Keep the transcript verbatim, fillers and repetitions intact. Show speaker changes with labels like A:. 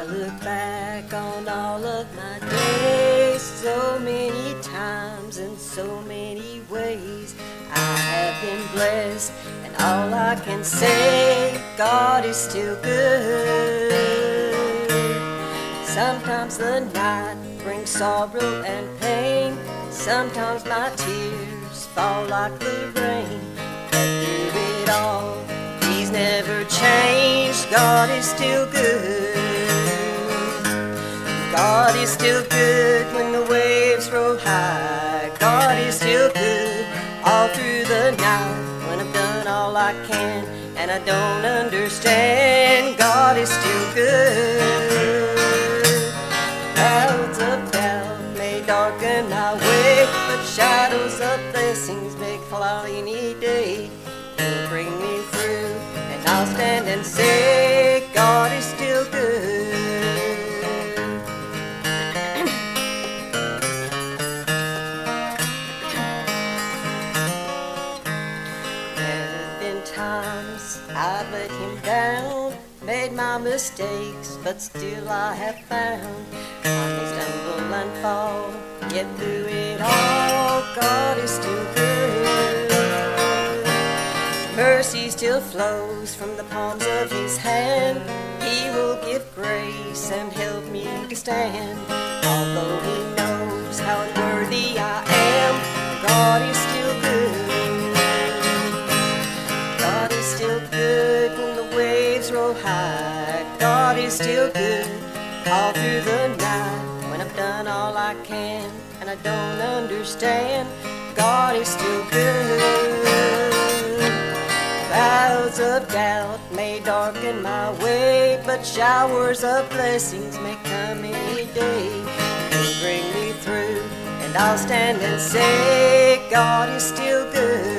A: look back on all of my days, so many times and so many ways I have been blessed, and all I can say, God is still good. Sometimes the night brings sorrow and pain, sometimes my tears fall like the rain, but through it all, He's never changed. God is still good. God is still good when the waves roll high. God is still good all through the night when I've done all I can and I don't understand. God is still good. Clouds of doubt may darken our way, but shadows of blessings may fall any day. He'll bring me through, and I'll stand and say, God is still good. There have been times I've let Him down, made my mistakes, but still I have found I may stumble and fall, yet through it all, God is still good. Mercy still flows from the palms of His hand. He will give grace and help me to stand. Although He knows how unworthy I am, God is still good. God is still good when the waves roll high. God is still good all through the night when I've done all I can and I don't understand. God is still good. Clouds of doubt may darken my way, but showers of blessings may come any day. He'll bring me through, and I'll stand and say, God is still good.